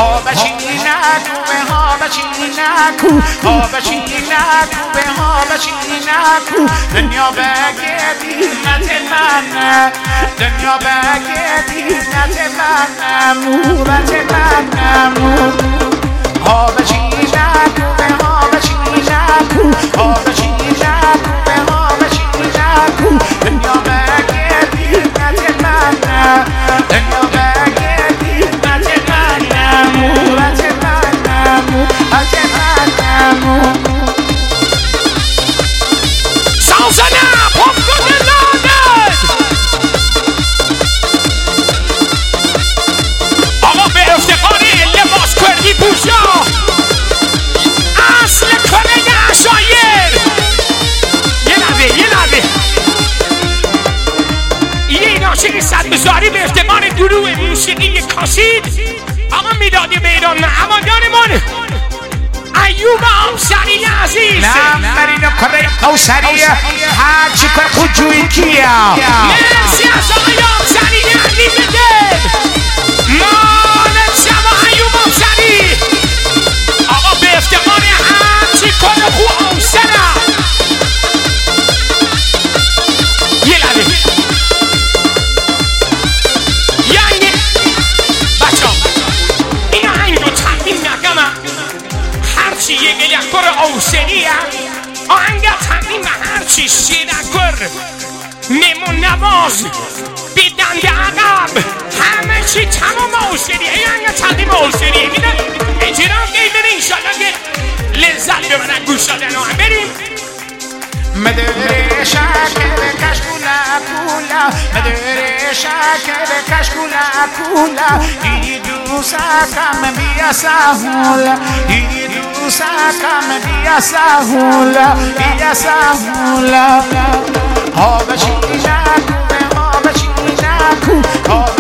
ها بچی نکو ها بچی نکو ها بچی نکو ها بچی نکو دنیا بگردی مت من دنیا بگردی مت من مورت من ها بچی نکو ها بچی نکو ها بچی نکو ها بچی نکو دنیا بگردی مت من دنیا بگردی مت من مورت من مورت من سازنه پاکن لادد آقا به افتخار لباس کردی پوشا اصل کنه شایر یه لحظه یه ناشق صدبزاری به افتخار گروه موسیقی کاسید آقا میدادی بیران هوادارمون ایوب آمسری عزیز نمبرین کره کوسری هر چی کن خودجوی کیا مرسی از آقای آمسری عزیز دل مال شما ایوب آمسری آقا به افتخار هر چی کن خود آمسرم یه لحظه یعنی بچه ها این آهنگ رو تقدیم نکنم هرچی یک لکر اوسنی آهنگ تقدیم هرچی شیرکر میمون نواز بیدند عقب همه چی تمام اوسنی این آهنگ تقدیم اوسنی میدن اجرا قیمه انشالله که لذت ببرن گوش دادن آهنگ بریم مدره شکر کشکولا کولا مدره شکر کشکولا کولا ای دوسا کم بیا سهولا ای دوسا کم بیا سهولا بیا سهولا ها بچی نکو ها بچی نکو ها